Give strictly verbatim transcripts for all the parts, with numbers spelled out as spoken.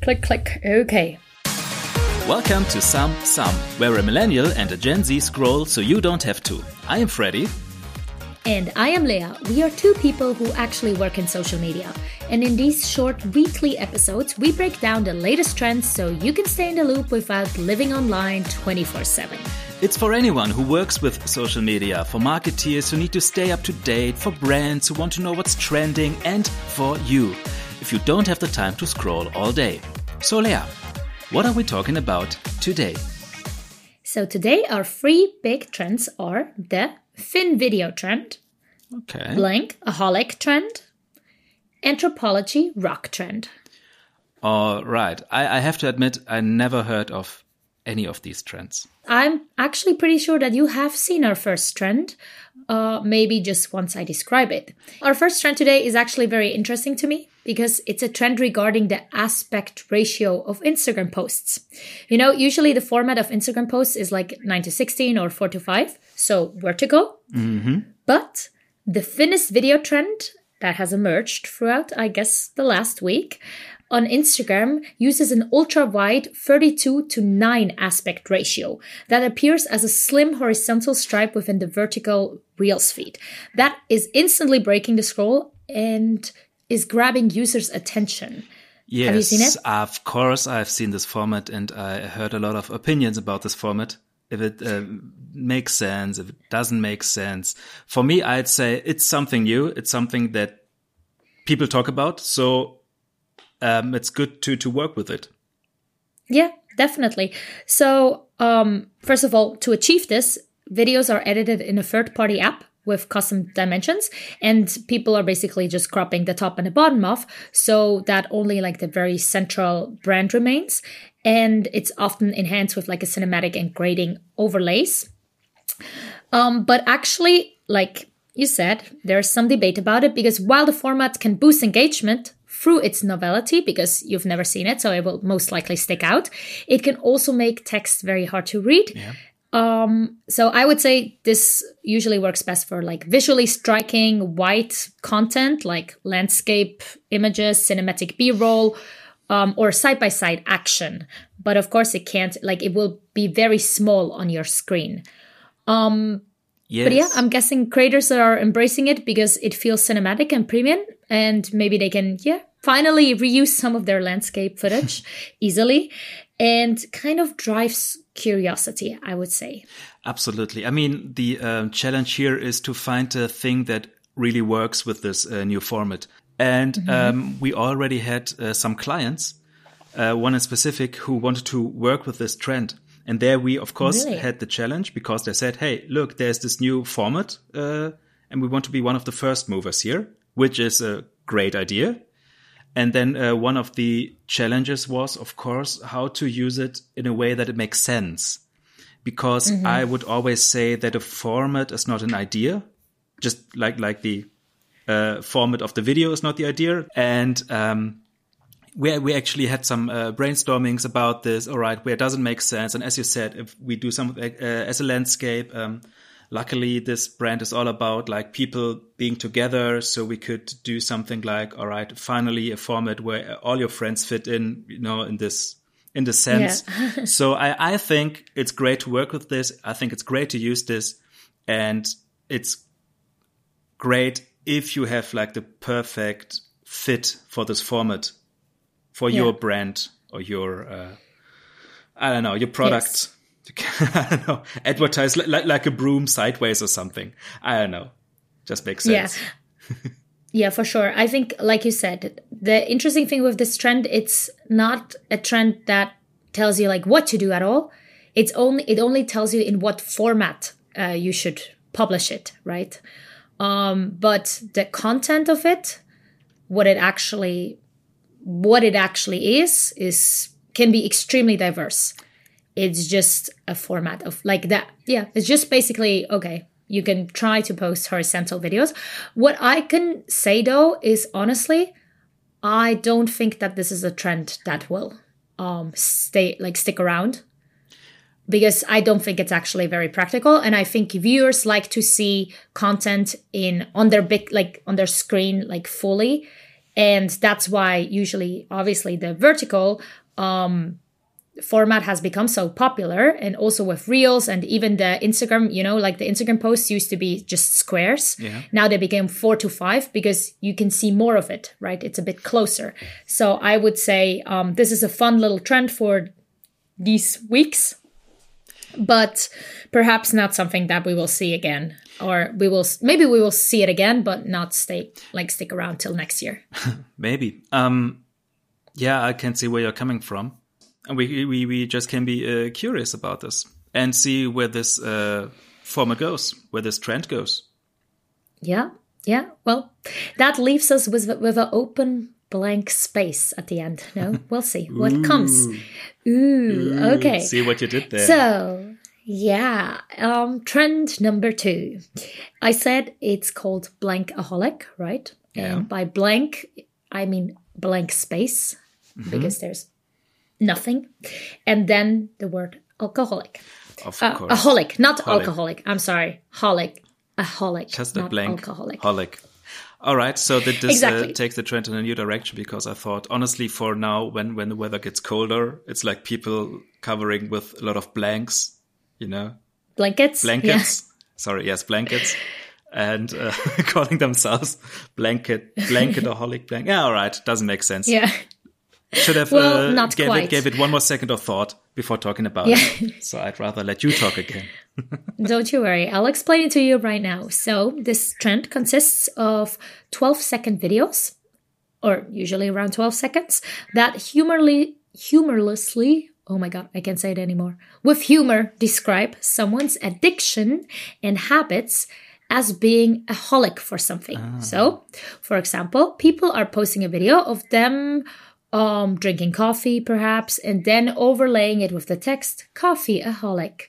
Click, click. Okay. Welcome to Some Some, where a millennial and a Gen Z scroll so you don't have to. I am Freddy. And I am Leah. We are two people who actually work in social media. And in these short weekly episodes, we break down the latest trends so you can stay in the loop without living online twenty-four seven. It's for anyone who works with social media, for marketeers who need to stay up to date, for brands who want to know what's trending, and for you, if you don't have the time to scroll all day. So Leah, what are we talking about today? So today our three big trends are the thin video trend, okay, blankaholic trend, anthropology rock trend. All right. I, I have to admit, I never heard of any of these trends. I'm actually pretty sure that you have seen our first trend, uh, maybe just once I describe it. Our first trend today is actually very interesting to me because it's a trend regarding the aspect ratio of Instagram posts. You know, usually the format of Instagram posts is like nine to sixteen or four to five, so vertical. Mm-hmm. But the thinnest video trend that has emerged throughout, I guess, the last week on Instagram uses an ultra-wide thirty-two to nine aspect ratio that appears as a slim horizontal stripe within the vertical Reels feed. That is instantly breaking the scroll and is grabbing users' attention. Yes, have you seen it? Of course I've seen this format and I heard a lot of opinions about this format. If it uh, makes sense, if it doesn't make sense. For me, I'd say it's something new. It's something that people talk about. So um, it's good to, to work with it. Yeah, definitely. So um, first of all, to achieve this, videos are edited in a third-party app with custom dimensions, and people are basically just cropping the top and the bottom off so that only like the very central brand remains. And it's often enhanced with like a cinematic and grading overlays. Um, but actually, like you said, there's some debate about it because while the format can boost engagement through its novelty, because you've never seen it, so it will most likely stick out, it can also make text very hard to read. Yeah. Um, so I would say this usually works best for like visually striking white content like landscape images, cinematic B-roll, um, or side-by-side action. But of course it can't, like it will be very small on your screen. Um, yes. But yeah, I'm guessing creators are embracing it because it feels cinematic and premium, and maybe they can, yeah, finally reuse some of their landscape footage easily, and kind of drives curiosity, I would say. Absolutely. I mean, the um, challenge here is to find a thing that really works with this uh, new format. And mm-hmm. um, we already had uh, some clients, uh, one in specific, who wanted to work with this trend. And there we, of course, really? had the challenge because they said, hey, look, there's this new format uh, and we want to be one of the first movers here, which is a great idea. And then uh, one of the challenges was, of course, how to use it in a way that it makes sense. Because mm-hmm. I would always say that a format is not an idea, just like like the uh, format of the video is not the idea. And um, we we actually had some uh, brainstormings about this. All right, where it doesn't make sense. And as you said, if we do something uh, as a landscape, um, luckily, this brand is all about like people being together. So we could do something like, all right, finally a format where all your friends fit in, you know, in this, in this sense. Yeah. So I, I think it's great to work with this. I think it's great to use this, and it's great if you have like the perfect fit for this format for yeah. your brand or your, uh, I don't know, your product. Yes. I don't know, advertise like, like a broom sideways or something. I don't know. Just makes sense. Yeah. Yeah, for sure. I think, like you said, the interesting thing with this trend, it's not a trend that tells you like what to do at all. It's only, it only tells you in what format uh, you should publish it, right? Um, but the content of it, what it actually, what it actually is, is can be extremely diverse. It's just a format of like that. Yeah, it's just basically, okay, you can try to post horizontal videos. What I can say, though, is honestly, I don't think that this is a trend that will um, stay like stick around, because I don't think it's actually very practical. And I think viewers like to see content in on their big, like on their screen, like fully. And that's why usually, obviously, the vertical um, format has become so popular. And also with Reels and even the Instagram, you know, like the Instagram posts used to be just squares. Yeah. Now they became four to five because you can see more of it, right? It's a bit closer. So I would say um, this is a fun little trend for these weeks, but perhaps not something that we will see again. Or we will, maybe we will see it again, but not stay, like stick around till next year. Maybe. Um, yeah, I can see where you're coming from. And we, we, we just can be uh, curious about this and see where this uh, format goes, where this trend goes. Yeah, yeah. Well, that leaves us with, with an open blank space at the end. No, we'll see what Ooh. comes. Ooh, Ooh, okay. See what you did there. So... yeah, um, trend number two. I said it's called blankaholic, right? Yeah. And by blank, I mean blank space, mm-hmm. because there's nothing. And then the word alcoholic. Of uh, course. Aholic, not Holic. alcoholic. I'm sorry. Holic. Aholic, Just a not blank alcoholic. Holic. All right, so that this Exactly. uh, takes the trend in a new direction, because I thought, honestly, for now, when, when the weather gets colder, it's like people covering with a lot of blanks. You know, Blankets? blankets. Yeah. Sorry, yes, blankets, and uh, calling themselves blanket, blanketaholic, blank. Yeah, all right, doesn't make sense. Yeah. Should have Well, uh, not gave quite. it gave it one more second of thought before talking about Yeah. it. So I'd rather let you talk again. Don't you worry. I'll explain it to you right now. So this trend consists of twelve second videos, or usually around twelve seconds, that humorly, humorlessly, oh my God, I can't say it anymore, with humor describe someone's addiction and habits as being a holic for something. Ah. So, for example, people are posting a video of them um, drinking coffee, perhaps, and then overlaying it with the text, coffee-aholic.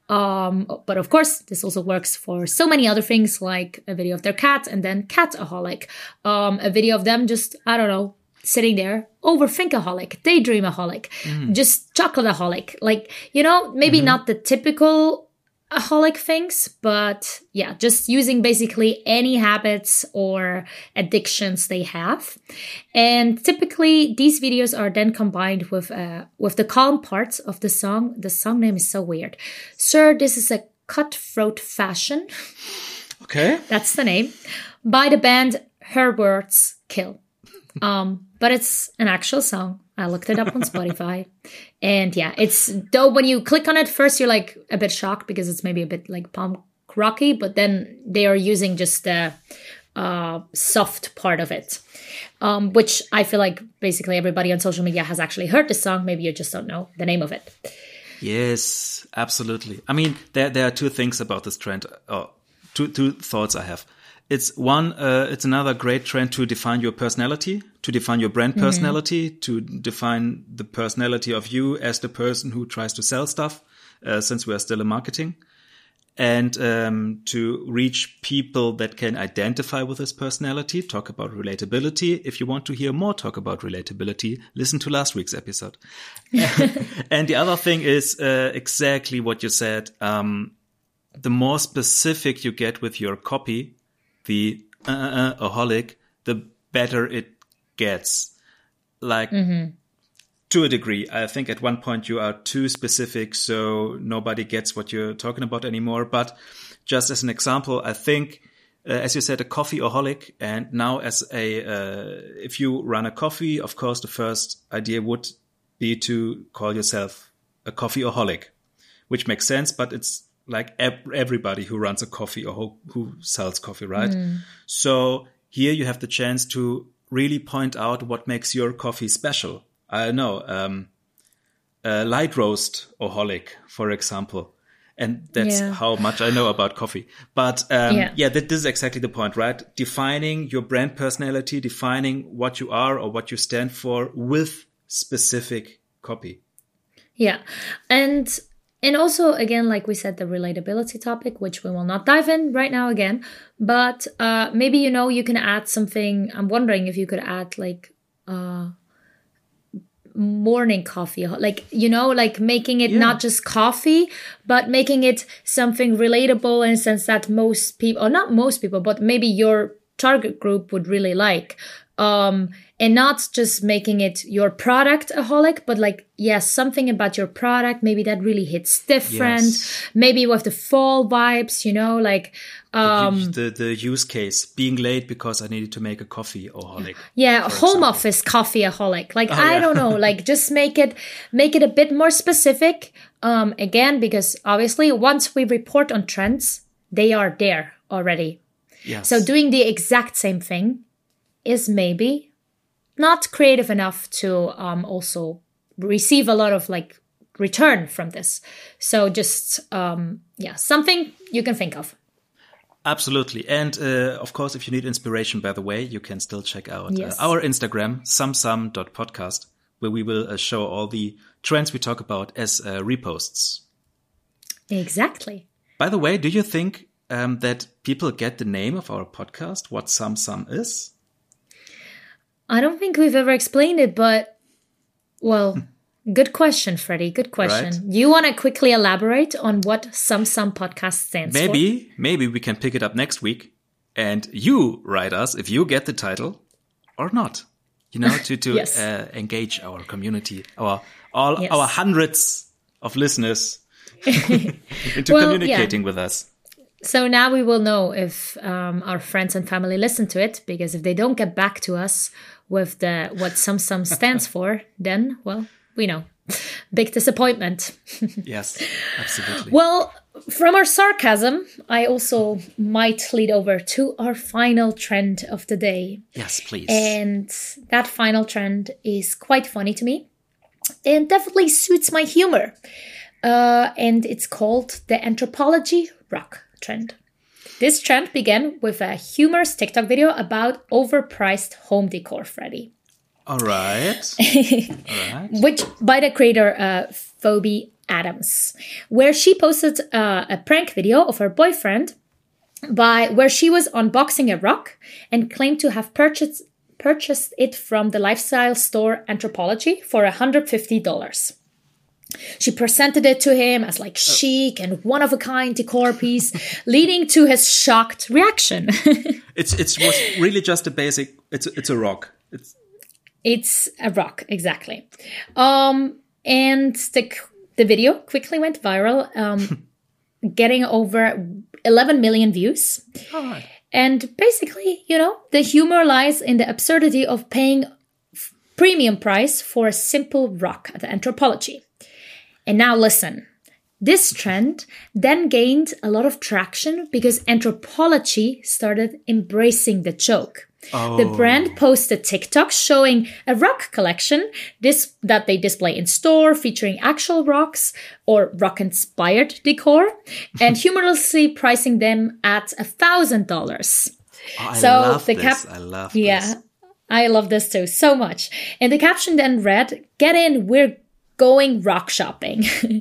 Um, but of course, this also works for so many other things, like a video of their cat and then cat-aholic. Um, a video of them just, I don't know, sitting there, overthinkaholic, daydreamaholic, mm. just chocolateaholic. Like, you know, maybe mm-hmm. not the typical aholic things, but yeah, just using basically any habits or addictions they have. And typically these videos are then combined with uh, with the calm parts of the song. The song name is so weird. Sir, this is a cutthroat fashion. Okay. That's the name. By the band Her Words Kill. Um, but it's an actual song. I looked it up on Spotify. And yeah, it's, though when you click on it, first you're like a bit shocked because it's maybe a bit like punk rocky, but then they are using just the uh, soft part of it. Um, which I feel like basically everybody on social media has actually heard the song. Maybe you just don't know the name of it. Yes, absolutely. I mean, there there are two things about this trend. Oh, two two thoughts I have. It's one, uh, it's another great trend to define your personality, to define your brand personality, mm-hmm. to define the personality of you as the person who tries to sell stuff, uh, since we are still in marketing, and um, to reach people that can identify with this personality, talk about relatability. If you want to hear more talk about relatability, listen to last week's episode. And the other thing is uh, exactly what you said. Um, the more specific you get with your copy, the uh, uh, aholic, the better it gets. Like, mm-hmm. to a degree, I think at one point you are too specific, so nobody gets what you're talking about anymore. But just as an example, I think, uh, as you said, a coffee-aholic, and now as a, uh, if you run a coffee, of course, the first idea would be to call yourself a coffee-aholic, which makes sense, but it's like everybody who runs a coffee or who, who sells coffee, right? Mm. So here you have the chance to really point out what makes your coffee special. I don't know, um, a light roast aholic, for example. And that's yeah. how much I know about coffee. But um, yeah, yeah that, this is exactly the point, right? Defining your brand personality, defining what you are or what you stand for with specific copy. Yeah. And And also, again, like we said, the relatability topic, which we will not dive in right now again. But uh, maybe, you know, you can add something. I'm wondering if you could add like uh, morning coffee. Like, you know, like making it yeah. not just coffee, but making it something relatable in the sense that most people, or not most people, but maybe your target group would really like. Um, and not just making it your product aholic, but like, yes, something about your product, maybe that really hits different. Yes. Maybe with the fall vibes, you know, like, um, the, the, the use case, being late because I needed to make a coffee aholic. Yeah, home example. office coffee aholic. Like, Oh, I yeah. don't know, like just make it, make it a bit more specific. Um, again, because obviously once we report on trends, they are there already. Yes. So doing the exact same thing is maybe not creative enough to um, also receive a lot of like return from this. So just, um, yeah, something you can think of. Absolutely. And uh, of course, if you need inspiration, by the way, you can still check out Yes. uh, our Instagram, sumsum dot podcast, where we will uh, show all the trends we talk about as uh, reposts. Exactly. By the way, do you think um, that people get the name of our podcast, what SumSum is? I don't think we've ever explained it, but, well, good question, Freddie. Good question. Right. You want to quickly elaborate on what SumSum podcast stands Maybe, maybe we can pick it up next week and you write us if you get the title or not. You know, to, to Yes. uh, engage our community, our all Yes. our hundreds of listeners into Well, communicating with us. for. So now we will know if um, our friends and family listen to it, because if they don't get back to us with the what SumSum stands for, then, well, we know. Big disappointment. Yes, absolutely. Well, from our sarcasm, I also might lead over to our final trend of the day. Yes, please. And that final trend is quite funny to me and definitely suits my humor. Uh, and it's called the Anthropology rock trend. This trend began with a humorous TikTok video about overpriced home decor, Freddie. All right. All right. Which by the creator uh, Phoebe Adams, where she posted uh, a prank video of her boyfriend by where she was unboxing a rock and claimed to have purchased purchased it from the lifestyle store Anthropology for one hundred fifty dollars. She presented it to him as like chic and one-of-a-kind decor piece, leading to his shocked reaction. It's it's was really just a basic. It's it's a rock. It's It's a rock, exactly. Um, and the the video quickly went viral, um, getting over eleven million views. all right. And basically, you know, the humor lies in the absurdity of paying f- premium price for a simple rock at the Anthropology. And now listen. This trend then gained a lot of traction because Anthropology started embracing the joke. Oh. The brand posted TikTok showing a rock collection this that they display in store, featuring actual rocks or rock-inspired decor, and humorously pricing them at a thousand dollars. Oh, I So love the this. cap- I love Yeah, this. I love this too so much. And the caption then read, "Get in, we're going rock shopping."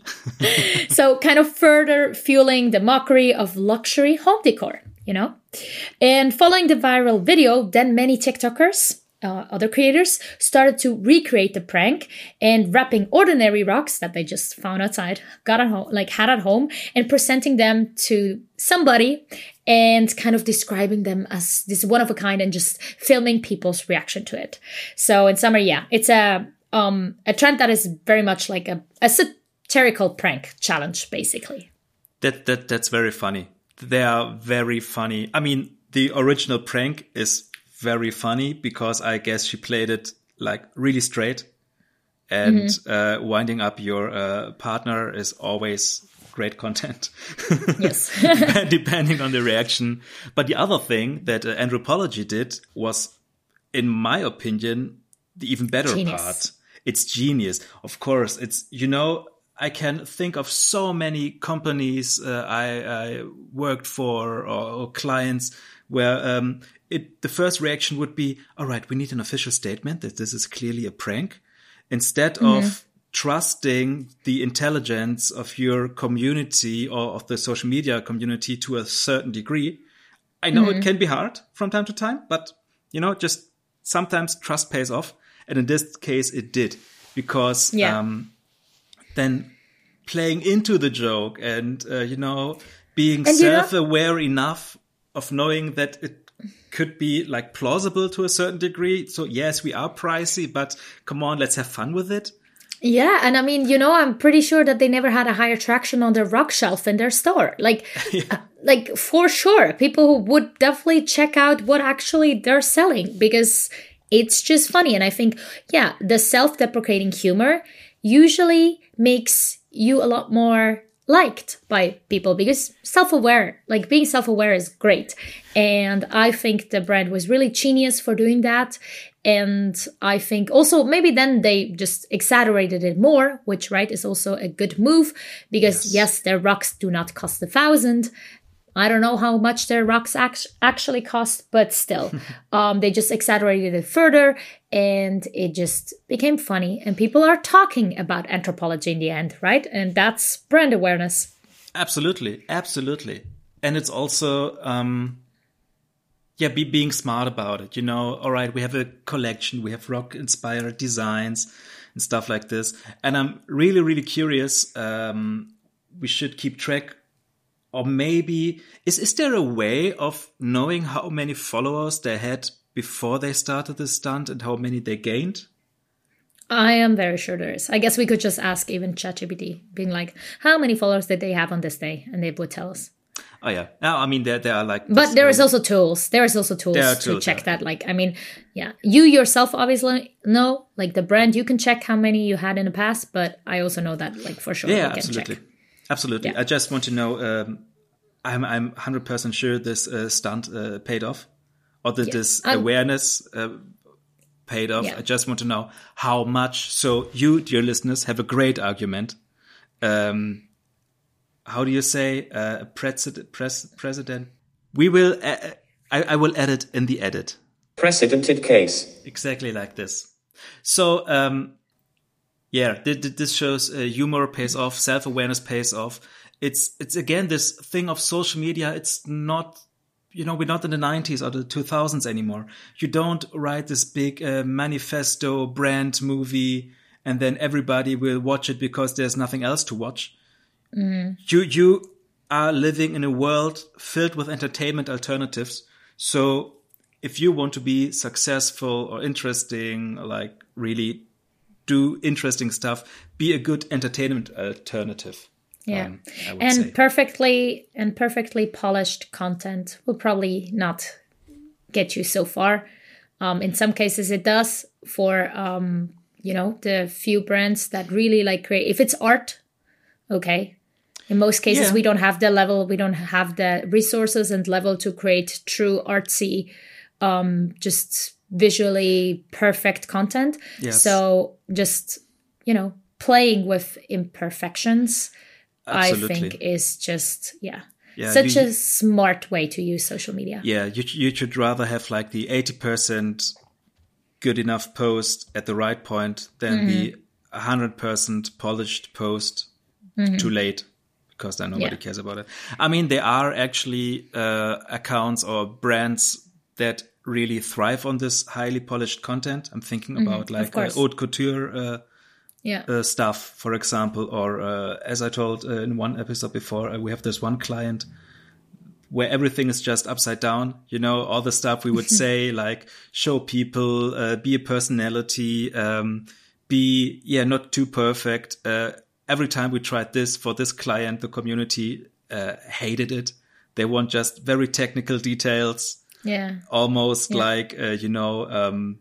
So kind of further fueling the mockery of luxury home decor, you know? And following the viral video, then many TikTokers, uh, other creators, started to recreate the prank and wrapping ordinary rocks that they just found outside, got at home, like had at home, and presenting them to somebody and kind of describing them as this one of a kind and just filming people's reaction to it. So in summary, yeah, it's a um a trend that is very much like a, a satirical prank challenge, basically. That that that's very funny. They are very funny. I mean, the original prank is very funny because I guess she played it like really straight, and Mm-hmm. uh, winding up your uh, partner is always great content. Yes. Depending on the reaction. But the other thing that uh, Anthropology did was, in my opinion, the even better Genius. part. It's genius. Of course, it's, you know, I can think of so many companies uh, I, I worked for or, or clients where um, it the first reaction would be, all right, we need an official statement that this is clearly a prank, instead Mm-hmm. of trusting the intelligence of your community or of the social media community to a certain degree. I know Mm-hmm. it can be hard from time to time, but, you know, just sometimes trust pays off. And in this case, it did, because Yeah. um, then playing into the joke and, uh, you know, being And you know- self-aware enough of knowing that it could be like plausible to a certain degree. So yes, we are pricey, but come on, let's have fun with it. Yeah, and I mean, you know, I'm pretty sure that they never had a higher traction on their rock shelf in their store. Like, yeah. uh, like for sure, people would definitely check out what actually they're selling because it's just funny. And I think, yeah, the self-deprecating humor usually makes you a lot more liked by people because self-aware, like being self-aware is great. And I think the brand was really genius for doing that. And I think also maybe then they just exaggerated it more, which, right, is also a good move because, yes, yes their rocks do not cost a thousand. I don't know how much their rocks act- actually cost, but still, um, they just exaggerated it further and it just became funny. And people are talking about Anthropologie in the end, right? And that's brand awareness. Absolutely. Absolutely. And it's also... Um Yeah, be being smart about it. You know, all right, we have a collection, we have rock-inspired designs and stuff like this. And I'm really, really curious. Um, we should keep track, or maybe is is there a way of knowing how many followers they had before they started this stunt and how many they gained? I am very sure there is. I guess we could just ask even ChatGPT, being like, how many followers did they have on this day? And they would tell us. Oh, yeah. No, I mean, there, there are like... But this, there is also tools. There is also tools, tools to check yeah. that. Like, I mean, yeah, you yourself obviously know, like the brand, you can check how many you had in the past, but I also know that, like, for sure. Yeah, we can absolutely. Check. Absolutely. Yeah. I just want to know, um, I'm I'm one hundred percent sure this uh, stunt uh, paid off, or that yeah. this um, awareness uh, paid off. Yeah. I just want to know how much. So you, dear listeners, have a great argument. Um How do you say uh, president? Pres, president? We will. Uh, I, I will edit in the edit. Precedented case. Exactly like this. So, um, yeah, this shows uh, humor pays off, self-awareness pays off. It's it's again this thing of social media. It's not, you know, we're not in the nineties or the two thousands anymore. You don't write this big uh, manifesto brand movie and then everybody will watch it because there's nothing else to watch. Mm. You you are living in a world filled with entertainment alternatives. So if you want to be successful or interesting, like really do interesting stuff, be a good entertainment alternative. Yeah, um, and say. perfectly and perfectly polished content will probably not get you so far. Um, in some cases, it does for um, you know the few brands that really like create. If it's art, okay. In most cases, yeah. we don't have the level, we don't have the resources and level to create true artsy, um, just visually perfect content. Yes. So just, you know, playing with imperfections, Absolutely. I think is just, yeah, yeah such you, a smart way to use social media. Yeah, you, you should rather have like the eighty percent good enough post at the right point than mm-hmm. the one hundred percent polished post mm-hmm. too late. Because then nobody yeah. cares about it. I mean, there are actually uh, accounts or brands that really thrive on this highly polished content. I'm thinking mm-hmm. about like uh, haute couture uh, yeah. uh, stuff, for example. Or uh, as I told uh, in one episode before, uh, we have this one client where everything is just upside down. You know, all the stuff we would say, like show people, uh, be a personality, um, be, yeah, not too perfect. Uh, Every time we tried this for this client, the community uh, hated it. They want just very technical details. Yeah. Almost yeah. like, uh, you know, um,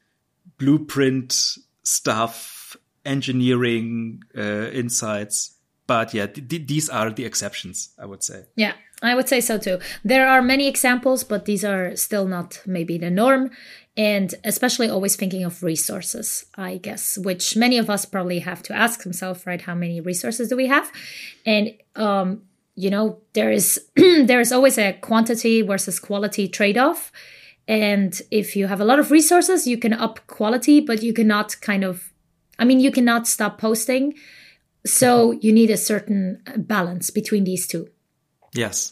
blueprint stuff, engineering uh, insights. But yeah, th- th- these are the exceptions, I would say. Yeah, I would say so too. There are many examples, but these are still not maybe the norm. And especially always thinking of resources, I guess, which many of us probably have to ask themselves, right? How many resources do we have? And, um, you know, there is there is always a quantity versus quality trade-off. And if you have a lot of resources, you can up quality, but you cannot kind of, I mean, you cannot stop posting. So you need a certain balance between these two. Yes.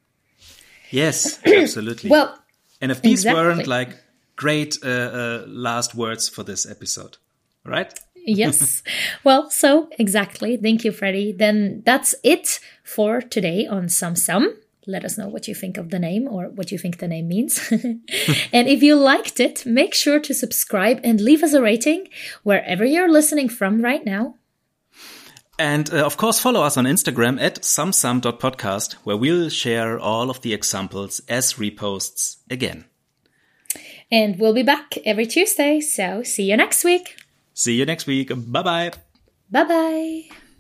Yes, absolutely. Well, and if these exactly. weren't like great uh, uh, last words for this episode, right? Yes. Well, so exactly. Thank you, Freddie. Then that's it for today on Sum Sum. let us know what you think of the name or what you think the name means. And if you liked it, make sure to subscribe and leave us a rating wherever you're listening from right now. And uh, of course, follow us on Instagram at sumsum dot podcast, where we'll share all of the examples as reposts again. And we'll be back every Tuesday, so see you next week. See you next week. Bye-bye. Bye-bye.